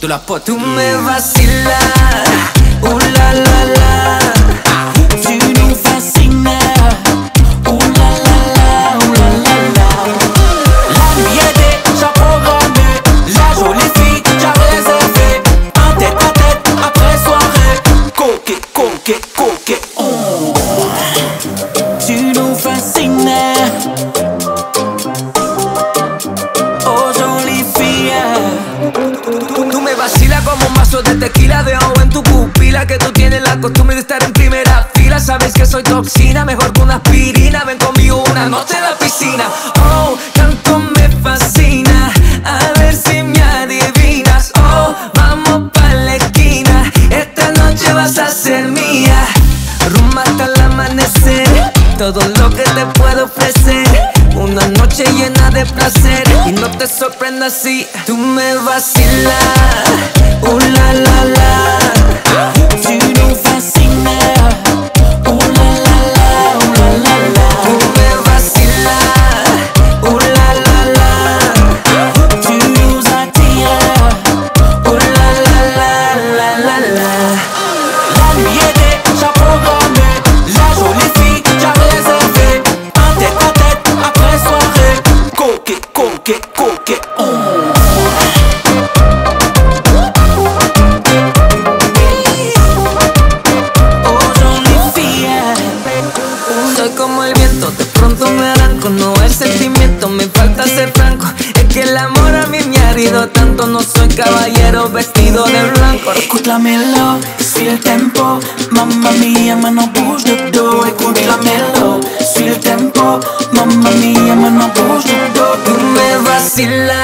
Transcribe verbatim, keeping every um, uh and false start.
de la pote. Tu me vacilas, oh la la la. Tu nous fascines, oh la la la, oh la la la. La nuit est déjà programmée, la jolie fille déjà réservée. Un tête à tête après soirée, coquet, coquet, coquet. Oh. Tu nous fascines, oh jolie fille. Tú me vacilas como un vaso de tequila. Dejo en tu pupila que tú tienes la costumbre de estar en primera fila. Sabes que soy toxina, mejor que una aspirina. Ven conmigo una noche en la piscina. Oh, tanto me fascina. A ver si me adivinas. Oh, vamos pa' la esquina. Esta noche vas a ser mía. Rumba hasta el amanecer. Todo lo que te puedo ofrecer. Una noche llena de placer. Y no te sorprendas si tú me vacilas. Oh la la la. Tu nous fascines, oh la la la, oh la la la. Tú me vacilas. Oh la la la. Tu nous attires, Oh la la la la la la. la nuit est déjà programmée, la jolie fille déjà réservée. Un tête à tête après soirée, coquet, coquet, coquet. Oh. Soy como el viento, de pronto me arranco. No el sentimiento, me falta ser franco. Es que el amor a mí me ha herido tanto. No soy caballero vestido de blanco. Écoute la mélo, suis le tempo. Mamma mia, maintenant bouge de dos. Écoute la mélo, suis le tempo. Mamma mia, maintenant bouge de dos. Tú me vacilas.